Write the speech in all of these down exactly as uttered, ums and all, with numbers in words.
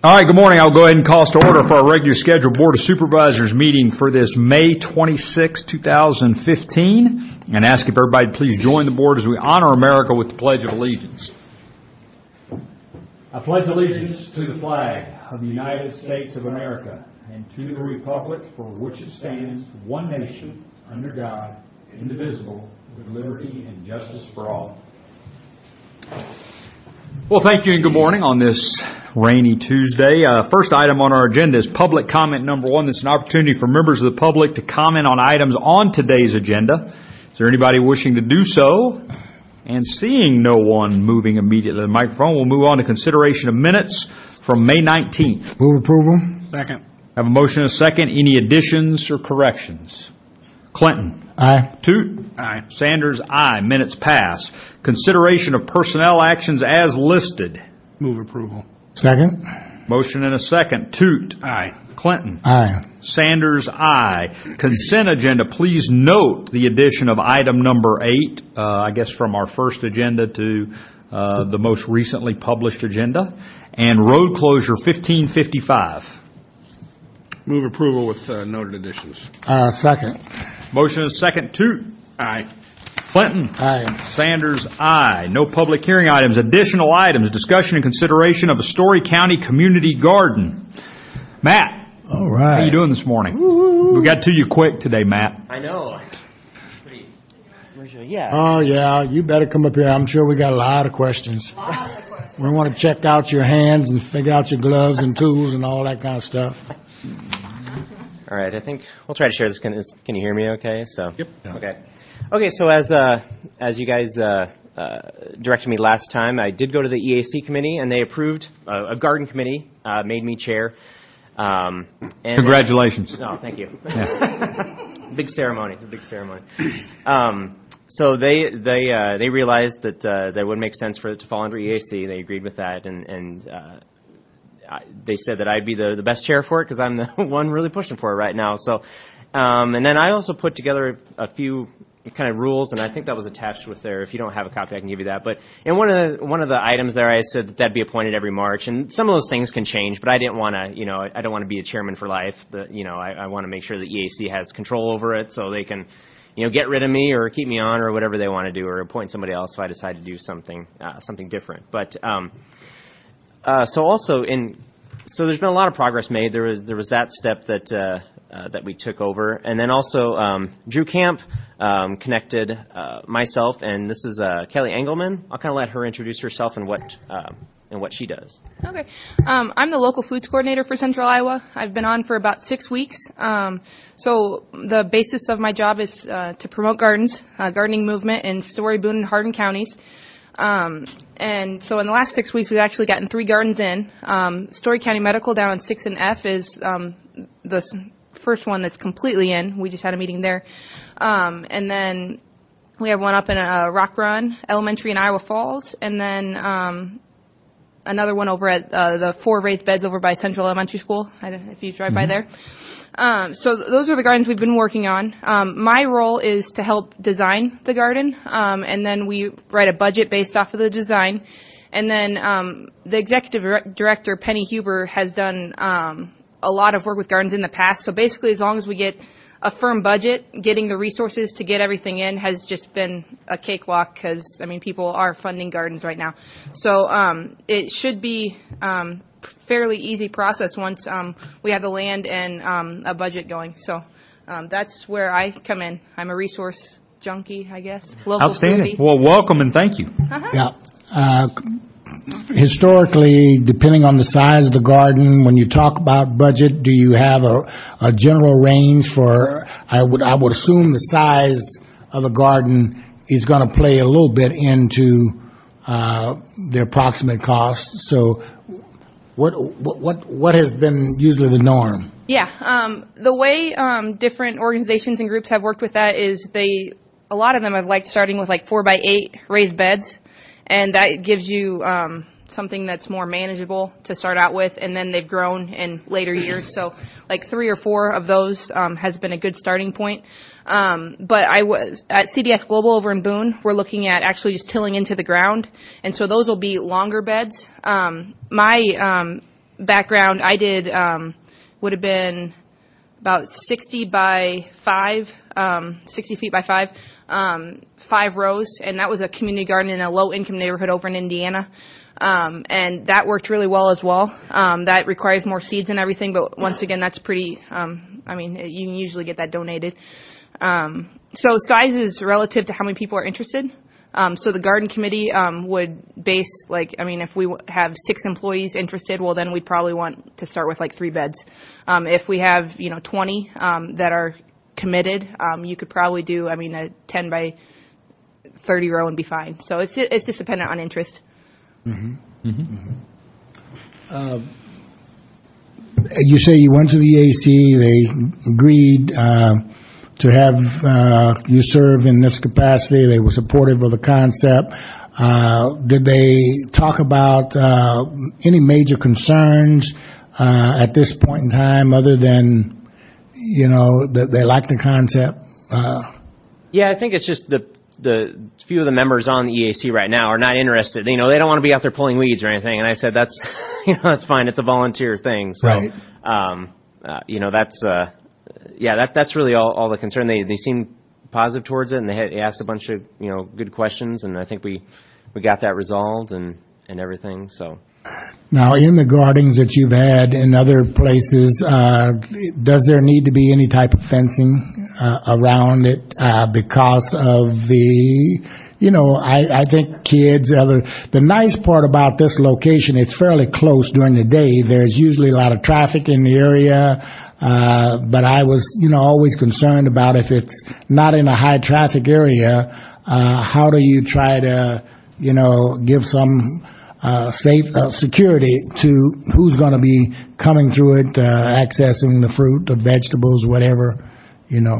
All right, good morning. I'll go ahead and call us to order for our regular scheduled Board of Supervisors meeting for this May twenty-sixth, two thousand fifteen, and ask if everybody please join the board as we honor America with the Pledge of Allegiance. I pledge allegiance to the flag of the United States of America and to the republic for which it stands, one nation, under God, indivisible, with liberty and justice for all. Well, thank you and good morning on this rainy Tuesday. Uh, first item on our agenda is public comment number one. This is an opportunity for members of the public to comment on items on today's agenda. Is there anybody wishing to do so? And seeing no one moving immediately to the microphone, we'll move on to consideration of minutes from May nineteenth. Move approval. Second. Have a motion and a second. Any additions or corrections? Clinton. Aye. Toot. Aye. Sanders, aye. Minutes pass. Consideration of personnel actions as listed. Move approval. Second. Motion and a second. Toot. Aye. Clinton. Aye. Sanders, aye. Consent agenda. Please note the addition of item number eight, uh, I guess from our first agenda to uh, the most recently published agenda, and road closure fifteen fifty-five. Move approval with uh, noted additions. Uh, second. Motion and a second. Toot. Aye. Clinton. Aye. Sanders, aye. No public hearing items. Additional items. Discussion and consideration of a Story County community garden. Matt. All right. How you doing this morning? Woo-hoo. We got to you quick today, Matt. I know. Pretty, yeah. Oh, yeah. You better come up here. I'm sure we got a lot of questions. We want to check out your hands and figure out your gloves and tools and all that kind of stuff. All right. I think we'll try to share this. Can, is, can you hear me okay? So. Yep. Okay. Okay. So as uh, as you guys uh, uh, directed me last time, I did go to the E A C committee, and they approved uh, a garden committee, uh, made me chair. Um, and Congratulations. No, thank you. Yeah. Big ceremony, a big ceremony. Um, so they they uh, they realized that uh, that would make sense for it to fall under E A C. They agreed with that, and and uh, I, they said that I'd be the, the best chair for it because I'm the one really pushing for it right now. So, um, and then I also put together a few kind of rules, and I think that was attached with there. If you don't have a copy, I can give you that. But in one of the one of the items there, I said that that'd be appointed every March, and some of those things can change. But I didn't want to, you know, I don't want to be a chairman for life. The, you know, I, I want to make sure that E A C has control over it, so they can, you know, get rid of me or keep me on or whatever they want to do, or appoint somebody else if I decide to do something uh, something different. But um, uh, so also in so there's been a lot of progress made. There was there was that step that. Uh, Uh, that we took over. And then also um, Drew Camp um, connected uh, myself, and this is uh, Kelly Engelman. I'll kind of let her introduce herself and what uh, and what she does. Okay. Um, I'm the local foods coordinator for Central Iowa. I've been on for about six weeks. Um, so the basis of my job is uh, to promote gardens, uh, gardening movement in Story, Boone, and Hardin counties. Um, and so in the last six weeks, we've actually gotten three gardens in. Um, Story County Medical down on six and F is um, the first one that's completely in. We just had a meeting there. Um, and then we have one up in uh, Rock Run Elementary in Iowa Falls, and then um, another one over at uh, the four raised beds over by Central Elementary School, I don't know if you drive mm-hmm. by there. Um, so th- those are the gardens we've been working on. Um, my role is to help design the garden, um, and then we write a budget based off of the design. And then um, the executive director, Penny Huber, has done um, a lot of work with gardens in the past. So basically, as long as we get a firm budget, getting the resources to get everything in has just been a cakewalk because, I mean, people are funding gardens right now. So um, it should be um, fairly easy process once um, we have the land and um, a budget going. So um, that's where I come in. I'm a resource junkie, I guess. Local Outstanding. foodie. Well, welcome and thank you. Uh-huh. Yeah. Uh, historically, depending on the size of the garden, when you talk about budget, do you have a, a general range for, I would, I would assume the size of the garden is going to play a little bit into uh, the approximate cost. So what, what, what has been usually the norm? Yeah. Um, the way um, different organizations and groups have worked with that is they, a lot of them have liked starting with like four by eight raised beds. And that gives you um, something that's more manageable to start out with, and then they've grown in later years. So like three or four of those um, has been a good starting point. Um, but I was at C D S Global over in Boone. We're looking at actually just tilling into the ground, and so those will be longer beds. Um, my um, background, I did, um, would have been about sixty by five, um, sixty feet by five, um, five rows, and that was a community garden in a low-income neighborhood over in Indiana. Um, and that worked really well as well. Um, that requires more seeds and everything, but once again, that's pretty, um, I mean, you can usually get that donated. Um, so size is relative to how many people are interested. Um, so the garden committee um, would base, like, I mean, if we have six employees interested, well, then we'd probably want to start with like three beds. Um, if we have, you know, twenty um, that are committed, um, you could probably do, I mean, a ten by thirty row and be fine. So it's it's just dependent on interest. Mm-hmm. Mm-hmm. Uh, you say you went to the E A C, they agreed uh, to have uh, you serve in this capacity. They were supportive of the concept. Uh, did they talk about uh, any major concerns uh, at this point in time, other than, you know, that they like the concept? Uh, Yeah, I think it's just the the few of the members on the E A C right now are not interested. You know, they don't want to be out there pulling weeds or anything. And I said, that's, you know, that's fine. It's a volunteer thing. So, Right. um, uh, you know, that's, uh, yeah, that that's really all, all the concern. They they seemed positive towards it, and they, had, they asked a bunch of, you know, good questions, and I think we we got that resolved and and everything. So. Now, in the gardens that you've had in other places, uh, does there need to be any type of fencing uh, around it uh, because of the, you know, I, I think kids, other, the nice part about this location, it's fairly close during the day. There's usually a lot of traffic in the area, uh, but I was, you know, always concerned about if it's not in a high traffic area, uh, how do you try to, you know, give some Uh, safe uh, security to who's going to be coming through it, uh, accessing the fruit, the vegetables, whatever, you know.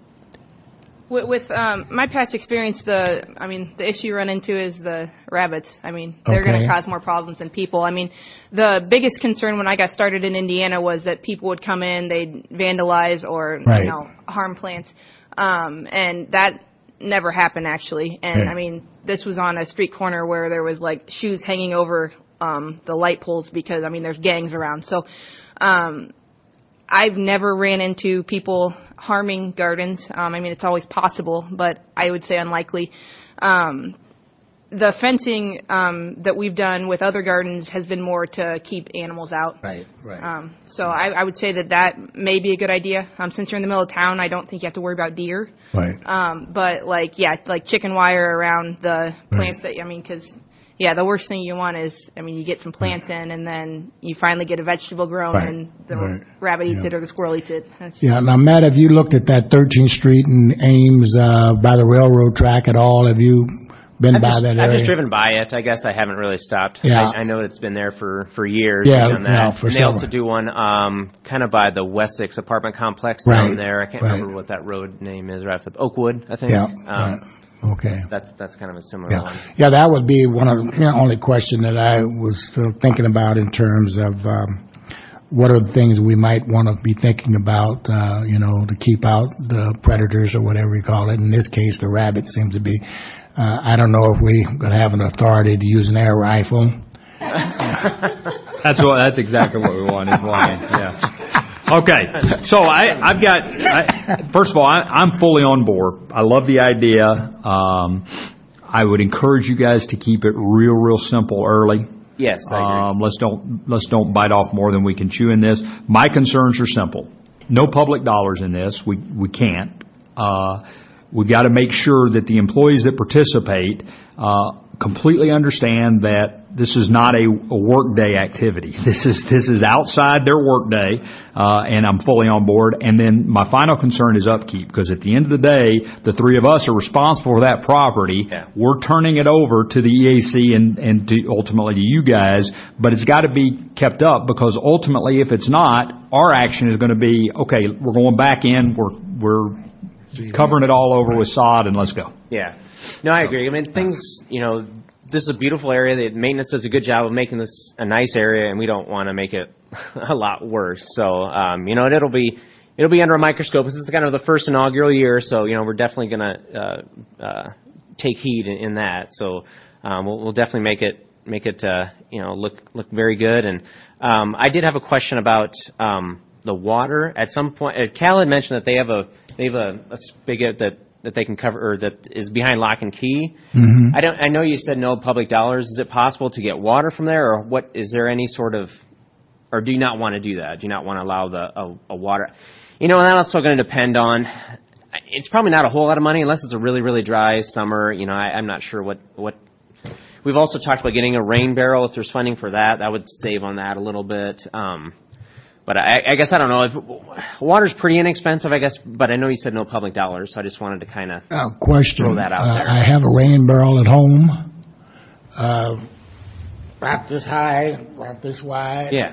With, with um, my past experience, the I mean, the issue you run into is the rabbits. I mean, they're Okay. going to cause more problems than people. I mean, the biggest concern when I got started in Indiana was that people would come in, they'd vandalize or Right. you know harm plants, um, and that never happened actually. And Yeah. I mean, this was on a street corner where there was like shoes hanging over um, the light poles because I mean, there's gangs around. So. Um, I've never ran into people harming gardens. Um, I mean, it's always possible, but I would say unlikely. Um, the fencing um, that we've done with other gardens has been more to keep animals out. Right, right. Um, so I, I would say that that may be a good idea. Um, since you're in the middle of town, I don't think you have to worry about deer. Right. Um, but like, yeah, like chicken wire around the plants that, I mean, because yeah, the worst thing you want is, I mean, you get some plants in, and then you finally get a vegetable grown, Right, and the right, rabbit eats yeah. it or the squirrel eats it. That's, Yeah. Now, Matt, have you looked at that thirteenth Street in Ames uh, by the railroad track at all? Have you been I've by just, that I've area? just driven by it. I guess I haven't really stopped. Yeah. I, I know it's been there for, for years. Yeah, They've done that. no, for and they sure. also do one um, kind of by the Wessex apartment complex Right, down there. I can't right. remember what that road name is. Right off the Oakwood, I think. Yeah. Um, right. Okay. That's that's kind of a similar Yeah, one. yeah, that would be one of the you know, only question that I was uh, thinking about in terms of um, what are the things we might want to be thinking about, uh, you know, to keep out the predators or whatever you call it. In this case, the rabbit seems to be. Uh, I don't know if we're going to have an authority to use an air rifle. That's what. That's exactly what we wanted. wanted yeah. Okay. So I, I've got. I, first of all, I, I'm fully on board. I love the idea. Um, I would encourage you guys to keep it real, real simple early. Yes, I agree. Um, let's don't let's don't bite off more than we can chew in this. My concerns are simple. No public dollars in this. We we can't. Uh, we've got to make sure that the employees that participate uh, completely understand that this is not a, a workday activity. This is this is outside their workday, uh, and I'm fully on board. And then my final concern is upkeep, because at the end of the day, the three of us are responsible for that property. Yeah. We're turning it over to the E A C and, and to ultimately to you guys, but it's got to be kept up, because ultimately, if it's not, our action is going to be, okay, we're going back in, we're we're covering it all over with sod, and let's go. Yeah. No, I agree. I mean, things, you know, this is a beautiful area. The maintenance does a good job of making this a nice area, and we don't want to make it a lot worse. So, um, you know, and it'll be it'll be under a microscope. This is kind of the first inaugural year, so, you know, we're definitely going to uh, uh, take heed in, in that. So um, we'll, we'll definitely make it make it uh, you know look look very good. And um, I did have a question about um, the water. At some point, uh, Cal had mentioned that they have a they have a, a spigot that, that they can cover, or that is behind lock and key. Mm-hmm. I don't. I know you said no public dollars. Is it possible to get water from there, or what? Is there any sort of, or do you not want to do that? Do you not want to allow the a, a water? You know, and that's also going to depend on. It's probably not a whole lot of money unless it's a really really dry summer. You know, I, I'm not sure what what. We've also talked about getting a rain barrel if there's funding for that. That would save on that a little bit. Um, but I, I guess I don't know. If water's pretty inexpensive, I guess. But I know you said no public dollars, so I just wanted to kind of uh, question. throw that out uh, there. I have a rain barrel at home, uh, wrapped this high, wrapped this wide. Yeah.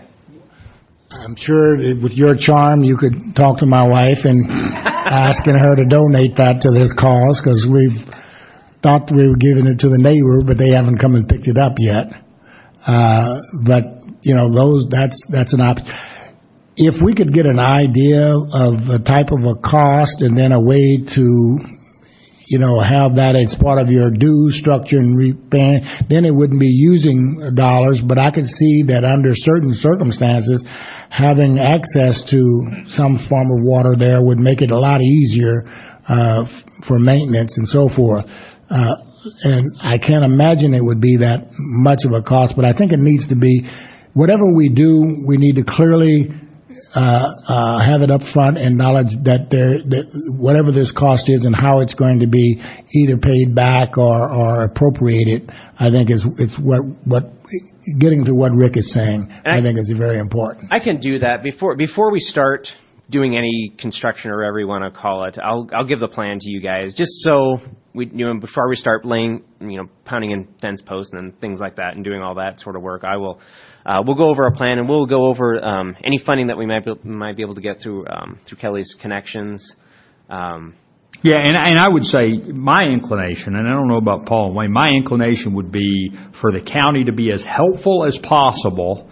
I'm sure that with your charm, you could talk to my wife and asking her to donate that to this cause, because we've thought we were giving it to the neighbor, but they haven't come and picked it up yet. Uh, but, you know, those, that's, that's an option. If we could get an idea of a type of a cost and then a way to, you know, have that as part of your due structure and repaying, then it wouldn't be using dollars, but I could see that under certain circumstances, having access to some form of water there would make it a lot easier, uh, for maintenance and so forth. Uh, and I can't imagine it would be that much of a cost, but I think it needs to be, whatever we do, we need to clearly uh, uh, have it up front and knowledge that there, that whatever this cost is and how it's going to be either paid back or, or appropriated, I think is, it's what, what, getting to what Rick is saying, I, I think is very important. I can do that before, before we start doing any construction or whatever you want to call it. I'll, I'll give the plan to you guys just so we, you know, before we start laying, you know, pounding in fence posts and things like that and doing all that sort of work, I will, uh, we'll go over our plan and we'll go over, um, any funding that we might be, might be able to get through, um, through Kelly's connections. Um, Yeah, and, and I would say my inclination, and I don't know about Paul and Wayne, my inclination would be for the county to be as helpful as possible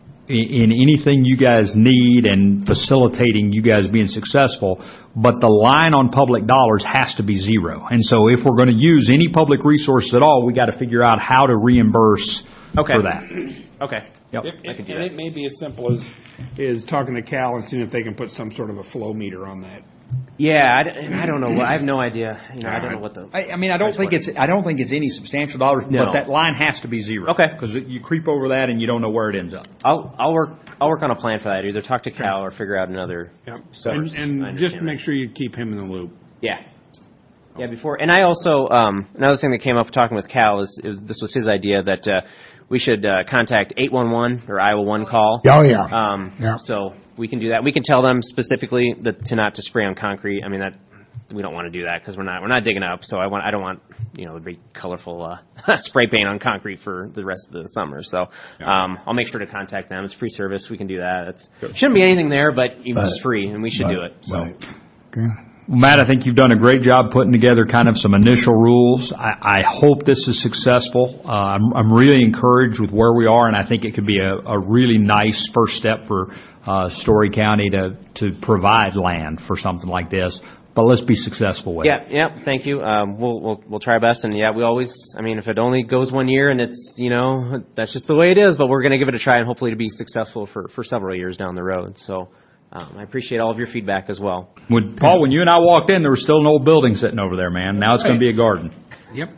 in anything you guys need and facilitating you guys being successful, but the line on public dollars has to be zero. And so if we're going to use any public resources at all, we got to figure out how to reimburse okay. for that. Okay. Yep. It, I can do and that. it may be as simple as, is talking to Cal and seeing if they can put some sort of a flow meter on that. Yeah, I, d- I don't know. I have no idea. You know, I don't know what the. I, I mean, I don't think it's I don't think it's any substantial dollars, No. but that line has to be zero. Okay. Because you creep over that and you don't know where it ends up. I'll I'll work I'll work on a plan for that. Either talk to Cal or figure out another. Yep. source. And, I and just understand make that. sure you keep him in the loop. Yeah. Yeah, before. And I also, um, another thing that came up talking with Cal is, is this was his idea that uh, we should uh, contact eight one one or Iowa One Call. Oh, yeah. Um, Yeah. So we can do that. We can tell them specifically that to not to spray on concrete. I mean, that we don't want to do that because we're not we're not digging up. So I want I don't want you know big colorful uh, spray paint on concrete for the rest of the summer. So um, I'll make sure to contact them. It's free service. We can do that. It's, shouldn't be anything there, but it's free, and we should do it. So. Right. Okay. Well, Matt, I think you've done a great job putting together kind of some initial rules. I, I hope this is successful. Uh, I'm, I'm really encouraged with where we are, and I think it could be a, a really nice first step for uh, Story County to, to provide land for something like this. But let's be successful with Yeah, it. yeah, thank you. Um, we'll we'll we'll try our best, and yeah, we always. I mean, if it only goes one year, and it's you know that's just the way it is. But we're going to give it a try, and hopefully to be successful for, for several years down the road. So um, I appreciate all of your feedback as well. When, Paul, when you and I walked in, there was still an old building sitting over there, man. Now it's going to be a garden. Yep.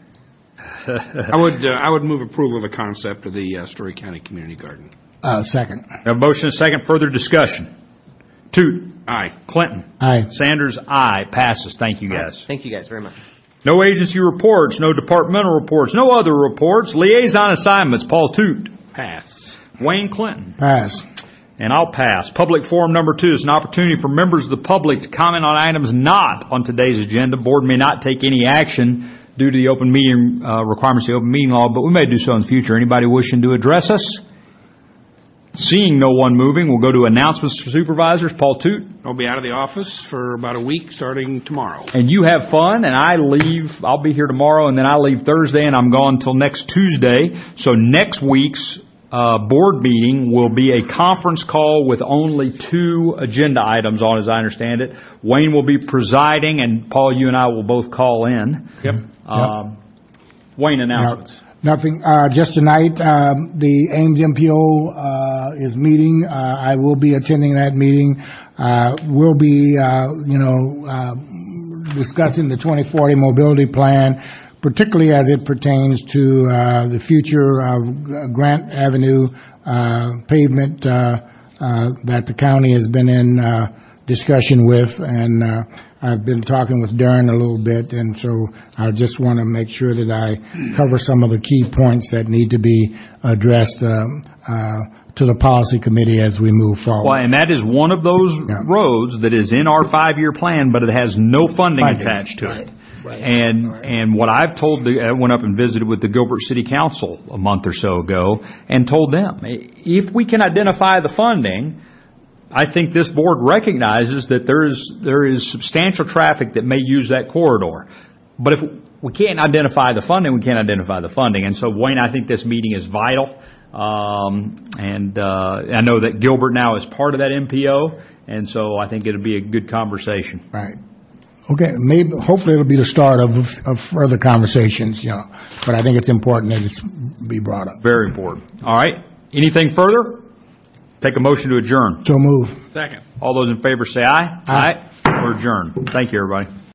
I would uh, I would move approval of the concept of the uh, Story County Community Garden. Uh, second. We have a motion and a second. Further discussion. Toot. Aye. Clinton. Aye. Sanders, aye. Passes. Thank you, guys. Thank you guys very much. No agency reports, no departmental reports, no other reports. Liaison assignments. Paul Toot. Pass. Wayne Clinton. Pass. And I'll pass. Public forum number two is an opportunity for members of the public to comment on items not on today's agenda. Board may not take any action due to the open meeting uh, requirements of the open meeting law, but we may do so in the future. Anybody wishing to address us? Seeing no one moving, we'll go to announcements for supervisors. Paul Toot. I'll be out of the office for about a week starting tomorrow. And you have fun, and I leave, I'll be here tomorrow, and then I leave Thursday, and I'm gone until next Tuesday. So next week's uh, board meeting will be a conference call with only two agenda items on, as I understand it. Wayne will be presiding, and Paul, you and I will both call in. Yep. Um, Wayne, announcements. Now, Nothing, uh, just tonight, um, the Ames M P O, uh, is meeting. Uh, I will be attending that meeting. Uh, we'll be, uh, you know, uh, discussing the twenty forty mobility plan, particularly as it pertains to, uh, the future of Grant Avenue, uh, pavement, uh, uh, that the county has been in, uh, discussion with, and, uh, I've been talking with Darren a little bit, and so I just want to make sure that I cover some of the key points that need to be addressed um, uh, to the policy committee as we move forward. Well, and that is one of those Yeah. roads that is in our five-year plan, but it has no funding Funding. attached to Right. it. Right. And Right. and what I've told, the, I went up and visited with the Gilbert City Council a month or so ago and told them, if we can identify the funding, I think this board recognizes that there is there is substantial traffic that may use that corridor. But if we can't identify the funding, we can't identify the funding. And so, Wayne, I think this meeting is vital. Um, and uh, I know that Gilbert now is part of that M P O, and so I think it'll be a good conversation. Right. Okay, maybe, hopefully it'll be the start of, of further conversations, you know, but I think it's important that it's be brought up. Very important. All right. Anything further? Take a motion to adjourn. So move. Second. All those in favor say aye. Aye. We're adjourned. Thank you, everybody.